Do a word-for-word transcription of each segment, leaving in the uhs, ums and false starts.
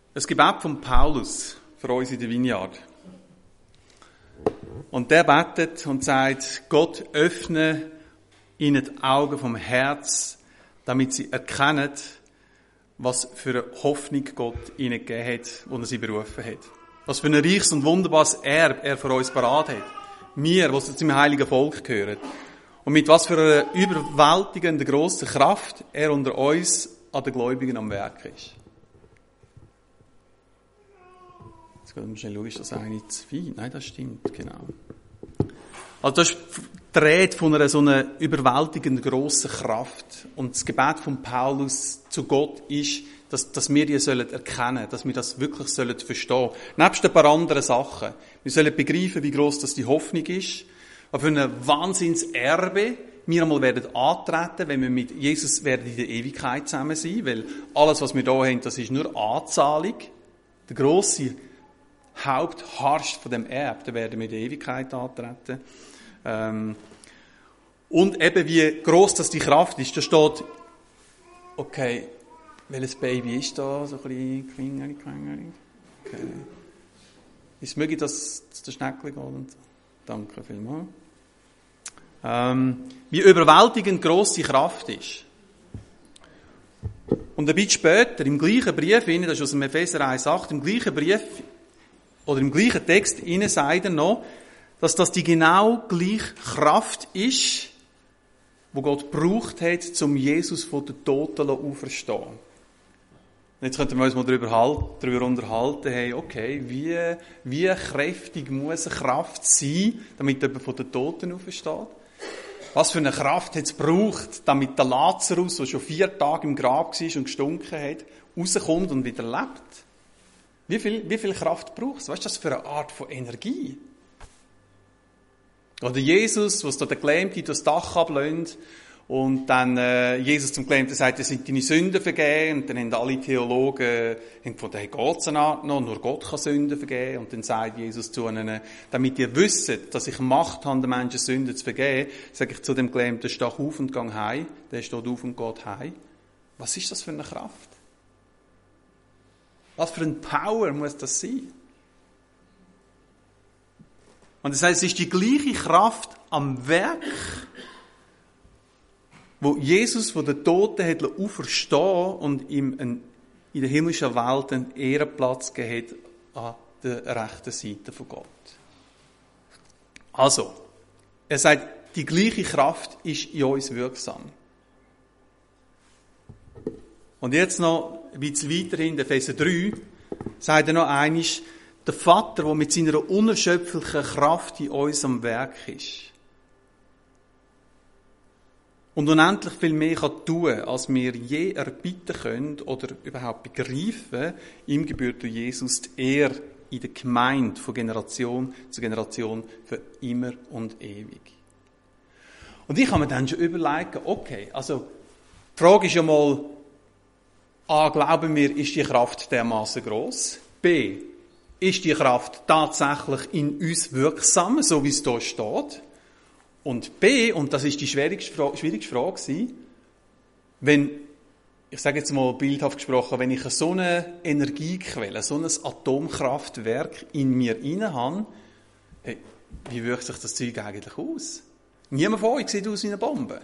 ein Gebet von Paulus für uns in der Vineyard. Und der betet und sagt, Gott öffne ihnen die Augen vom Herz, damit sie erkennen, was für eine Hoffnung Gott ihnen gegeben hat, wo er sie berufen hat. Was für ein reiches und wunderbares Erbe er für uns parat hat. Wir, die zum heiligen Volk gehören. Und mit was für einer überwältigenden grossen Kraft er unter uns an den Gläubigen am Werk ist. Jetzt gehen wir schnell schauen, ist das eine zu viel? Nein, das stimmt, genau. Also das ist die Rede von einer so einer überwältigenden grossen Kraft. Und das Gebet von Paulus zu Gott ist, dass, dass wir die sollen erkennen, dass wir das wirklich sollen verstehen. Nebst ein paar anderen Sachen. Wir sollen begreifen, wie gross das die Hoffnung ist. Aber für ein Wahnsinnserbe wir einmal werden antreten, wenn wir mit Jesus werden in der Ewigkeit zusammen sein, weil alles, was wir hier haben, das ist nur Anzahlung. Der grosse Hauptharst von dem Erbe, da werden wir in der Ewigkeit antreten. Ähm, und eben wie gross das die Kraft ist, da steht, okay, welches Baby ist da, so ein bisschen Quingeli, Quingeli. Okay. Ist es möglich, dass es der Schneckli geht? Und so. Danke vielmals. Ähm, wie überwältigend gross die Kraft ist. Und ein bisschen später, im gleichen Brief, das ist aus dem Epheser eins acht, im gleichen Brief, oder im gleichen Text, innen sagt er noch, dass das die genau gleiche Kraft ist, wo Gott gebraucht hat, um Jesus von den Toten auferstehen. Jetzt könnten wir uns mal darüber, halt, darüber unterhalten, hey, okay, wie, wie kräftig muss eine Kraft sein, damit jemand von den Toten aufersteht? Was für eine Kraft hat es gebraucht, damit der Lazarus, der schon vier Tage im Grab war und gestunken hat, rauskommt und wieder lebt? Wie viel, wie viel Kraft braucht es? Was ist das für eine Art von Energie? Oder Jesus, was da der Gelähmte das Dach ablehnt und dann äh, Jesus zum Gelähmten sagt, es sind deine Sünden vergeben und dann haben alle Theologen gefunden, hey, geht's noch? Nur Gott kann Sünden vergeben. Und dann sagt Jesus zu ihnen, damit ihr wisst, dass ich Macht habe, den Menschen Sünden zu vergeben, sage ich zu dem Gelähmten, steh auf und geh heim. Der steht auf und geht heim. Was ist das für eine Kraft? Was für ein Power muss das sein? Und das heisst, es ist die gleiche Kraft am Werk, wo Jesus von den Toten hat auferstehen und ihm einen, in der himmlischen Welt einen Ehrenplatz gegeben hat an der rechten Seite von Gott. Also, er sagt, die gleiche Kraft ist in uns wirksam. Und jetzt noch ein bisschen weiterhin, in Epheser drei, sagt er noch einmal, der Vater, der mit seiner unerschöpflichen Kraft in uns am Werk ist. Und unendlich viel mehr kann tun, als wir je erbitten können oder überhaupt begreifen, ihm gebührt durch Jesus die Ehre in der Gemeinde von Generation zu Generation für immer und ewig. Und ich habe mir dann schon überlegt, okay, also die Frage ist ja mal, A, glauben wir, ist die Kraft dermaßen gross? B, ist die Kraft tatsächlich in uns wirksam, so wie es hier steht? Und B, und das ist die schwierigste Frage, schwierigste Frage gewesen, wenn, ich sage jetzt mal bildhaft gesprochen, wenn ich so eine Energiequelle, so ein Atomkraftwerk in mir inne habe, hey, wie wirkt sich das Zeug eigentlich aus? Niemand von euch sieht aus wie eine Bombe.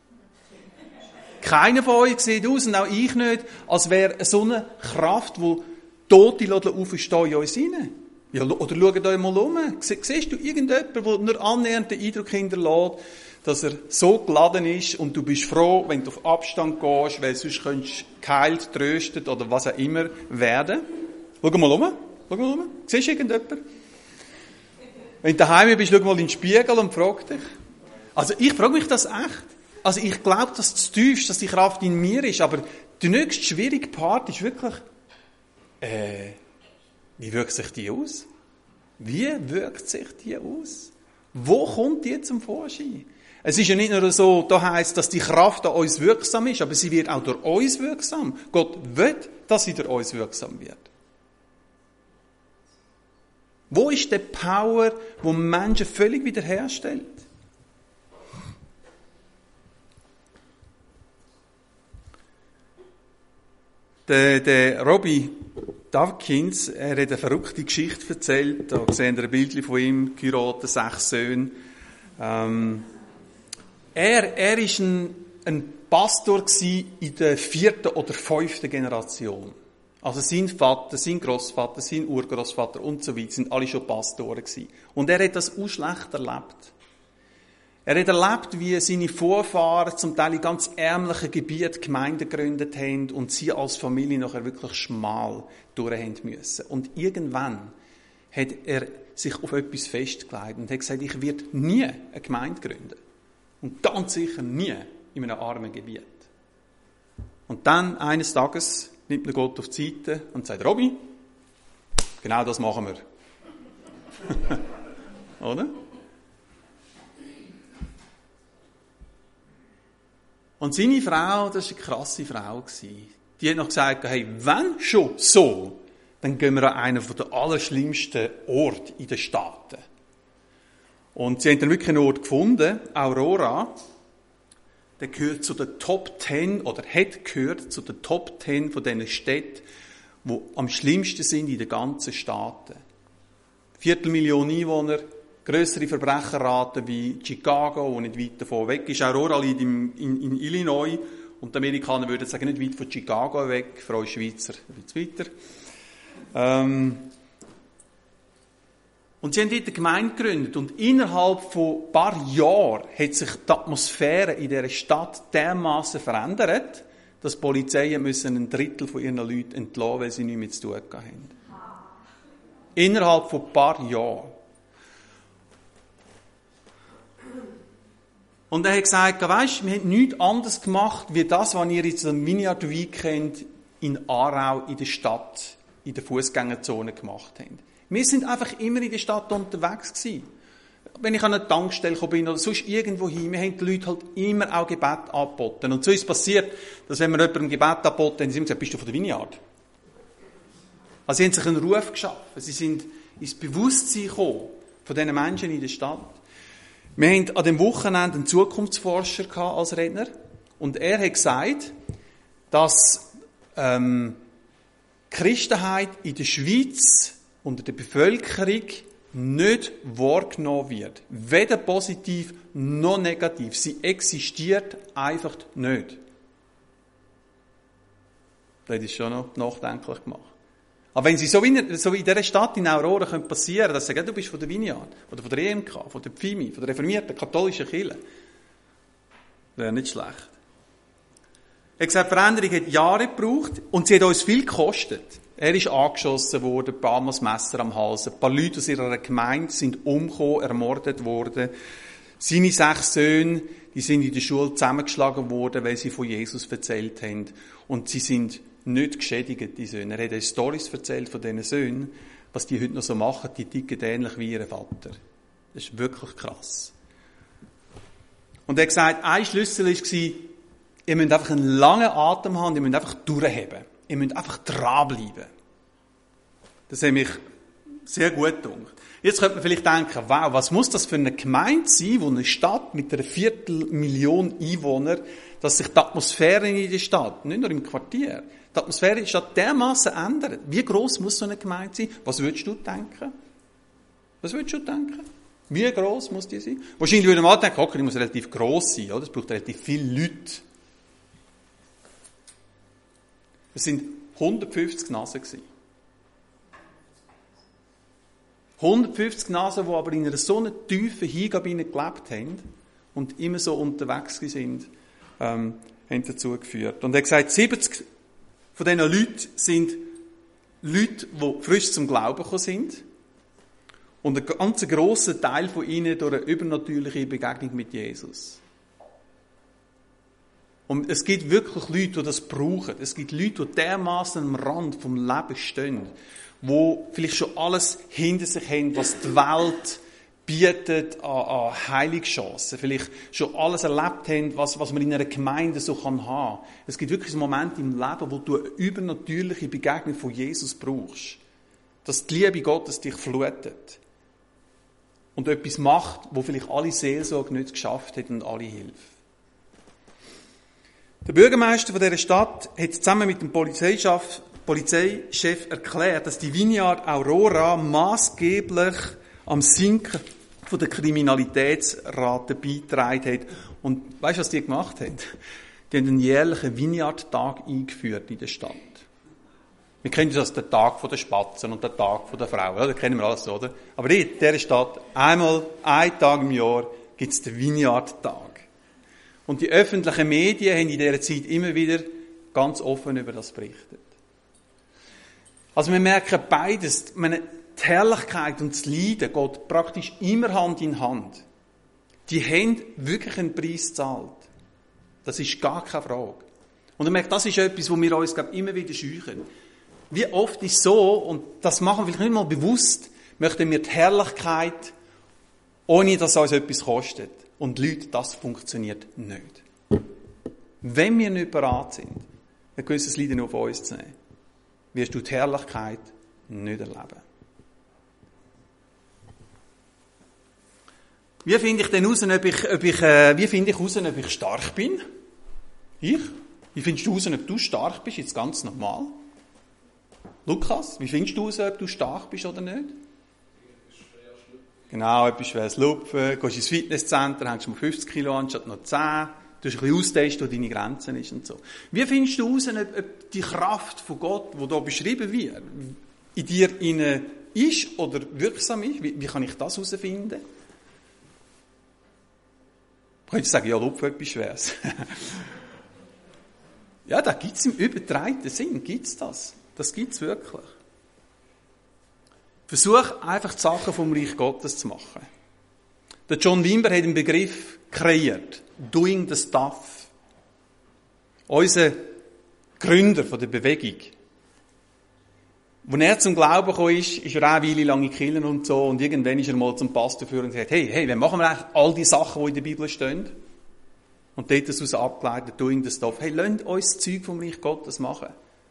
Keiner von euch sieht aus, und auch ich nicht, als wäre so eine Kraft, die Tote auferstehen in uns hinein. Ja, oder schaut euch mal um. Siehst du irgendjemanden, der nur annähernd den Eindruck hinterlässt, dass er so geladen ist und du bist froh, wenn du auf Abstand gehst, weil sonst könntest du geheilt, tröstet oder was auch immer werden. Schau mal um. Schau mal um. Siehst du irgendjemanden? Wenn du daheim bist, schau mal in den Spiegel und frag dich. Also ich frage mich das echt. Also ich glaube, dass das tiefst, dass die Kraft in mir ist, aber der nächste schwierige Part ist wirklich, äh, wie wirkt sich die aus? Wie wirkt sich die aus? Wo kommt die zum Vorschein? Es ist ja nicht nur so, da heisst, dass die Kraft an uns wirksam ist, aber sie wird auch durch uns wirksam. Gott will, dass sie durch uns wirksam wird. Wo ist der Power, wo Menschen völlig wiederherstellt? Der, der Robby Dawkins, er hat eine verrückte Geschichte erzählt. Da sehen wir ein Bild von ihm, geheiratet, sechs Söhne. Ähm, er, er ist ein, ein Pastor in der vierten oder fünften Generation. Also sein Vater, sein Großvater, sein Urgroßvater und so weiter sind alle schon Pastoren gewesen. Und er hat das auch schlecht erlebt. Er hat erlebt, wie seine Vorfahren zum Teil in ganz ärmlichen Gebieten Gemeinden gegründet haben und sie als Familie nachher wirklich schmal durch haben müssen. Und irgendwann hat er sich auf etwas festgelegt und hat gesagt, ich werde nie eine Gemeinde gründen. Und ganz sicher nie in einem armen Gebiet. Und dann, eines Tages, nimmt er Gott auf die Seite und sagt, Robby, genau das machen wir. Oder? Und seine Frau, das war eine krasse Frau. Die hat noch gesagt, hey, wenn schon so, dann gehen wir an einen der allerschlimmsten Orte in den Staaten. Und sie haben dann wirklich einen Ort gefunden, Aurora. Der gehört zu den Top Ten, oder hat gehört zu den Top Ten von diesen Städten, die am schlimmsten sind in den ganzen Staaten. Viertelmillion Einwohner, grössere Verbrecherraten wie Chicago, wo nicht weit davon weg ist. Aurora liegt in, in, in Illinois. Und die Amerikaner würden sagen, nicht weit von Chicago weg, für uns Schweizer ein bisschen weiter. Ähm und sie haben dort eine Gemeinde gegründet. Und innerhalb von ein paar Jahren hat sich die Atmosphäre in dieser Stadt dermassen verändert, dass die Polizei müssen ein Drittel von ihren Leuten entlassen, weil sie nichts mehr zu tun haben. Innerhalb von ein paar Jahren. Und er hat gesagt, weisst, wir haben nichts anderes gemacht, wie das, was ihr jetzt am Vineyard Weekend in Aarau in der Stadt, in der Fußgängerzone gemacht habt. Wir sind einfach immer in der Stadt unterwegs gewesen. Wenn ich an eine Tankstelle bin oder sonst irgendwo hin, wir haben die Leute halt immer auch Gebet angeboten. Und so ist es passiert, dass wenn wir jemandem Gebet angeboten haben, sie haben gesagt, bist du von der Vineyard? Also sie haben sich einen Ruf geschaffen. Sie sind ins Bewusstsein gekommen von diesen Menschen in der Stadt. Wir hatten an dem Wochenende einen Zukunftsforscher als Redner und er hat gesagt, dass ähm, die Christenheit in der Schweiz unter der Bevölkerung nicht wahrgenommen wird. Weder positiv noch negativ. Sie existiert einfach nicht. Das ist schon noch nachdenklich gemacht. Aber wenn sie so in, so in dieser Stadt in Aurora passieren könnte, dass sie sagen, du bist von der Vineyard, oder von der E M K, von der P F I M I, von der reformierten katholischen Kirche, wäre nicht schlecht. Er hat gesagt, die Veränderung hat Jahre gebraucht und sie hat uns viel gekostet. Er ist angeschossen worden, ein paar Mal das Messer am Hals, ein paar Leute aus ihrer Gemeinde sind umgekommen, ermordet worden. Seine sechs Söhne, die sind in der Schule zusammengeschlagen worden, weil sie von Jesus erzählt haben. Und sie sind nicht geschädigt, die Söhne. Er hat uns Storys erzählt von diesen Söhnen, was die heute noch so machen, die ticken ähnlich wie ihr Vater. Das ist wirklich krass. Und er hat gesagt, ein Schlüssel war, ihr müsst einfach einen langen Atem haben, ihr müsst einfach durchheben. Ihr müsst einfach dranbleiben. Das hat mich sehr gut gedacht. Jetzt könnte man vielleicht denken, wow, was muss das für eine Gemeinde sein, wo eine Stadt mit einer Viertelmillion Einwohner, dass sich die Atmosphäre in der Stadt, nicht nur im Quartier, die Atmosphäre in der Stadt dermassen ändert. Wie gross muss so eine Gemeinde sein? Was würdest du denken? Was würdest du denken? Wie gross muss die sein? Wahrscheinlich würde man denken, okay, die muss relativ gross sein, oder? Es braucht relativ viele Leute. Es sind hundertfünfzig Nasen gewesen. hundertfünfzig Nasen, die aber in einer so einer tiefen Hingabe gelebt haben und immer so unterwegs sind, ähm, haben dazu geführt. Und er hat gesagt, siebzig von diesen Leuten sind Leute, die frisch zum Glauben gekommen sind. Und ein ganz grosser Teil von ihnen durch eine übernatürliche Begegnung mit Jesus. Und es gibt wirklich Leute, die das brauchen. Es gibt Leute, die dermaßen am Rand vom Leben stehen, die vielleicht schon alles hinter sich haben, was die Welt bietet an, an Heilungschancen. Vielleicht schon alles erlebt haben, was, was man in einer Gemeinde so kann haben. Es gibt wirklich einen Moment im Leben, wo du eine übernatürliche Begegnung von Jesus brauchst. Dass die Liebe Gottes dich flutet. Und etwas macht, wo vielleicht alle Seelsorge nicht geschafft hat und alle hilft. Der Bürgermeister von dieser Stadt hat zusammen mit dem Polizeichef Polizeichef erklärt, dass die Vineyard Aurora maßgeblich am Sinken von der Kriminalitätsrate beigetragen hat. Und weißt du, was die gemacht haben? Die haben einen jährlichen Vineyard-Tag eingeführt in der Stadt. Wir kennen das, den Tag der Spatzen und den Tag der Frauen, oder? Das kennen wir alles, oder? Aber in dieser Stadt, einmal, ein Tag im Jahr, gibt es den Vineyard-Tag. Und die öffentlichen Medien haben in dieser Zeit immer wieder ganz offen über das berichtet. Also wir merken beides, meine, die Herrlichkeit und das Leiden geht praktisch immer Hand in Hand. Die haben wirklich einen Preis gezahlt. Das ist gar keine Frage. Und ich merke, das ist etwas, wo wir uns, glaube ich, immer wieder scheuchen. Wie oft ist so, und das machen wir vielleicht nicht mal bewusst, möchten wir die Herrlichkeit, ohne dass es uns etwas kostet. Und Leute, das funktioniert nicht. Wenn wir nicht bereit sind, ein gewisses Leiden auf uns zu nehmen, wirst du die Herrlichkeit nicht erleben. Wie finde ich denn heraus, ob ich, ob ich, äh, wie finde ich heraus, ob ich stark bin? Ich? Wie findest du heraus, ob du stark bist? Jetzt ganz normal. Lukas, wie findest du heraus, ob du stark bist oder nicht? Genau, etwas schweres Lupfen. Gehst ins Fitnesscenter, hängst du mal fünfzig Kilo an, statt noch zehn. Du hast ein bisschen austesten, wo deine Grenzen ist und so. Wie findest du heraus, ob, ob die Kraft von Gott, die hier beschrieben wird, in dir innen ist oder wirksam ist? Wie, wie kann ich das herausfinden? Ich könnte sagen, ja, Lupfen etwas Schweres. Ja, da gibt es im übertreibenden Sinn, gibt's das. Das gibt's wirklich. Versuch einfach die Sachen vom Reich Gottes zu machen. Der John Wimber hat einen Begriff kreiert. Doing the stuff. Unser Gründer von der Bewegung. Als er zum Glauben gekommen ist, ist er auch eine Weile lang in Kirchen und so, und irgendwann ist er mal zum Pastor geführt und gesagt, hey, hey, wie machen wir eigentlich all die Sachen, die in der Bibel stehen? Und dort daraus abgeleitet, doing the stuff. Hey, lasst uns das Zeug vom Reich Gottes machen.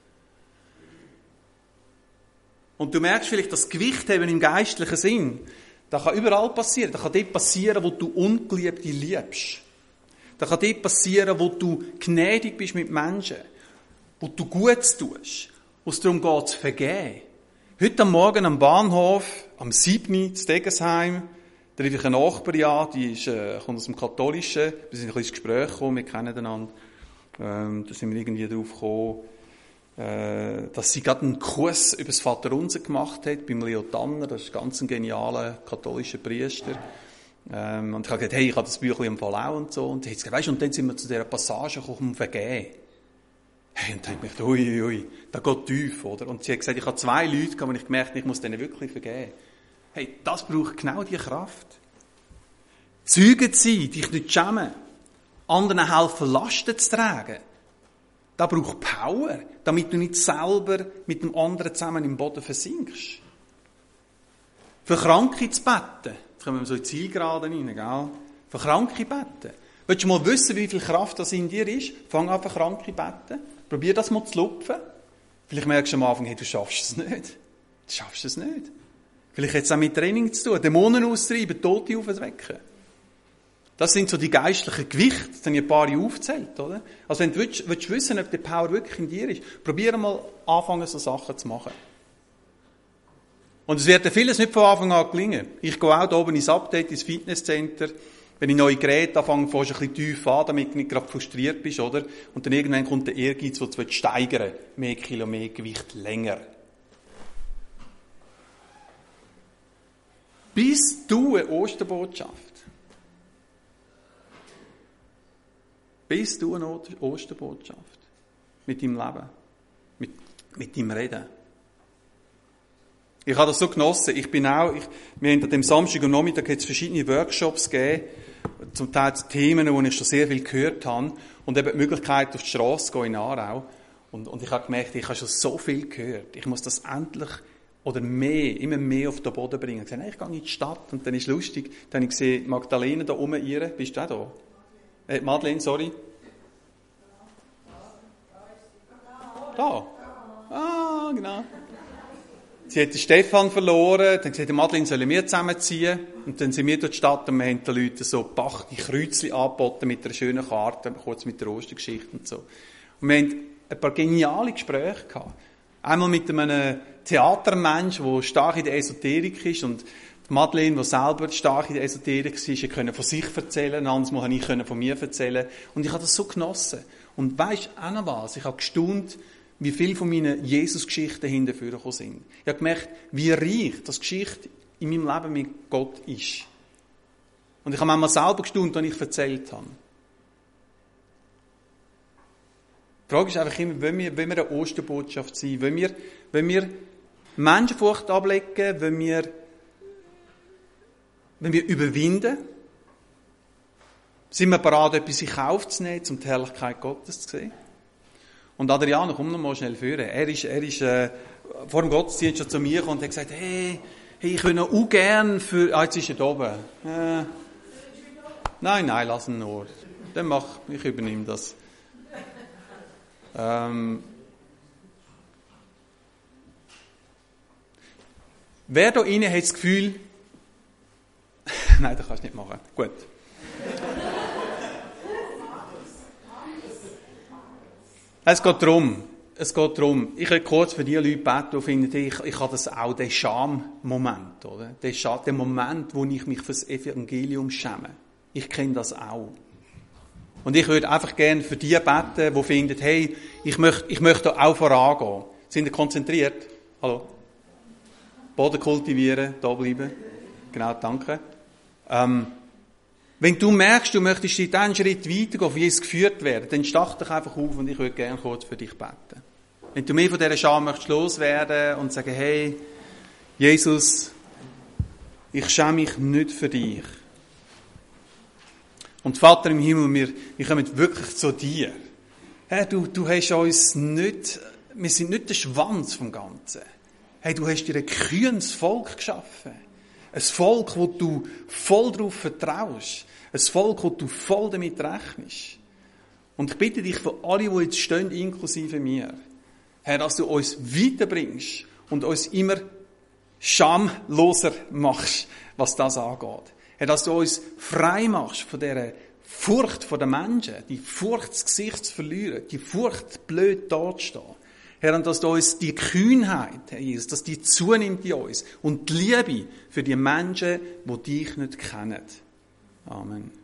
Und du merkst vielleicht, das Gewicht haben im geistlichen Sinn, das kann überall passieren. Das kann dort passieren, wo du Ungeliebte liebst. Das kann dort passieren, wo du gnädig bist mit Menschen. Wo du Gutes tust. Wo es darum geht, zu vergeben. Heute am Morgen am Bahnhof, am siebten zu Degesheim, da rief ich eine Nachbarin an, die ist, äh, kommt aus dem Katholischen. Wir sind ein bisschen ins Gespräch gekommen, wir kennen einander. Ähm, da sind wir irgendwie drauf gekommen, äh, dass sie gerade einen Kurs über das Vaterunser gemacht hat, beim Leo Tanner, das ist ganz ein genialer katholischer Priester. Ähm, und ich habe gesagt, hey, ich habe das Büchlein im Fall auch und so. Und sie hat gesagt, weißt du, und dann sind wir zu dieser Passage gekommen, um Vergehen. Hey, und dann habe ich gedacht, ui, ui, da geht tief, oder? Und sie hat gesagt, ich habe zwei Leute gehabt, und ich gemerkt, ich muss denen wirklich vergeben. Hey, das braucht genau diese Kraft. Zeugen zu sein, dich nicht schämen, anderen helfen, Lasten zu tragen. Das braucht Power, damit du nicht selber mit dem anderen zusammen im Boden versinkst. Für Kranke zu beten. Jetzt kommen wir so in die Zielgeraden rein, gell? Für Kranke beten. Willst du mal wissen, wie viel Kraft das in dir ist? Fang an, für Kranke beten. Probier das mal zu lupfen. Vielleicht merkst du am Anfang, hey, du schaffst es nicht. Du schaffst es nicht. Vielleicht hat es auch mit Training zu tun. Dämonen austreiben, Tote aufwecken. Das sind so die geistlichen Gewichte, das haben ja ein paar aufgezählt, oder? Also wenn du willst, willst wissen, ob die Power wirklich in dir ist, probier mal anfangen, so Sachen zu machen. Und es wird dir vieles nicht von Anfang an gelingen. Ich gehe auch da oben ins Update, ins Fitnesscenter. Wenn ich neue Geräte anfange, fängst du ein bisschen tief an, damit du nicht gerade frustriert bist, oder? Und dann irgendwann kommt der Ehrgeiz, den du steigern willst. Mehr Kilo, mehr Gewicht, länger. Bist du eine Osterbotschaft? Bist du eine Osterbotschaft? Mit deinem Leben? Mit, mit deinem Reden? Ich habe das so genossen. Ich bin auch, ich, wir haben an dem Samstag und Nachmittag jetzt verschiedene Workshops gegeben, zum Teil zu Themen, wo ich schon sehr viel gehört habe, und eben die Möglichkeit, auf die Straße zu gehen in Aarau. Und, und ich habe gemerkt, ich habe schon so viel gehört. Ich muss das endlich oder mehr, immer mehr auf den Boden bringen. Ich habe gesagt, nein, ich gehe in die Stadt. Und dann ist es lustig, dann habe ich gesehen, Magdalena da oben, ihre, bist du auch da? Äh, Madeleine, sorry. Da. Ah, genau. Sie hat den Stefan verloren, dann gesagt, Madeleine sollen wir zusammenziehen. Und dann sind wir durch die Stadt und wir haben den Leuten so Bach, die Kreuzchen angeboten mit einer schönen Karte, kurz mit der Ostergeschichte und so. Und wir haben ein paar geniale Gespräche gehabt. Einmal mit einem Theatermensch, der stark in der Esoterik ist, und Madeleine, die selber stark in der Esoterik ist, ich konnte von sich erzählen, ein anderes Mal konnte ich von mir erzählen. Und ich habe das so genossen. Und weisst auch noch was? Ich habe gestaunt, wie viele von meinen Jesus-Geschichten hinterher gekommen sind. Ich habe gemerkt, wie reich das Geschichte in meinem Leben mit Gott ist. Und ich habe manchmal selber gestaunt, als ich erzählt habe. Die Frage ist einfach immer, wollen wir, wollen wir eine Osterbotschaft sein? Wollen wir, wollen wir Menschenfurcht ablegen? Wollen wir, wollen wir überwinden? Sind wir bereit, etwas in Kauf zu nehmen, um die Herrlichkeit Gottes zu sehen? Und Adriano, komm noch mal schnell führen. Er ist, er ist äh, vor dem Gottesdienst schon zu mir gekommen und hat gesagt, hey, hey ich will noch auch gern für... Ah, jetzt ist er da oben. Äh, nein, nein, lass ihn nur. Dann mach, ich übernehme das. Ähm, wer da innen hat das Gefühl... Nein, das kannst du nicht machen. Gut. Es geht darum, es geht darum, ich will kurz für die Leute beten, die finden, ich, ich habe das auch, den Scham-Moment, oder? Den, Scham, den Moment, wo ich mich für das Evangelium schäme. Ich kenne das auch. Und ich würde einfach gerne für die beten, die finden, hey, ich möchte, ich möchte auch vorangehen. Sind ihr konzentriert? Hallo? Boden kultivieren, da bleiben. Genau, danke. Ähm, Wenn du merkst, du möchtest in diesen Schritt weitergehen, auf Jesus geführt werden, dann stach dich einfach auf und ich würde gerne kurz für dich beten. Wenn du mehr von dieser Scham möchtest loswerden und sagen, hey, Jesus, ich schäme mich nicht für dich. Und Vater im Himmel, wir, wir kommen wirklich zu dir. Hey, du, du hast uns nicht, wir sind nicht der Schwanz vom Ganzen. Hey, du hast dir ein kühnes Volk geschaffen. Ein Volk, wo du voll darauf vertraust. Ein Volk, wo du voll damit rechnest. Und ich bitte dich für alle, die jetzt stehen, inklusive mir, Herr, dass du uns weiterbringst und uns immer schamloser machst, was das angeht. Herr, dass du uns frei machst von dieser Furcht vor den Menschen, die Furcht, das Gesicht zu verlieren, die Furcht, blöd dazustehen. Herr, und dass du uns die Kühnheit, Herr Jesus, dass die zunimmt in uns und die Liebe für die Menschen, die dich nicht kennen. Amen.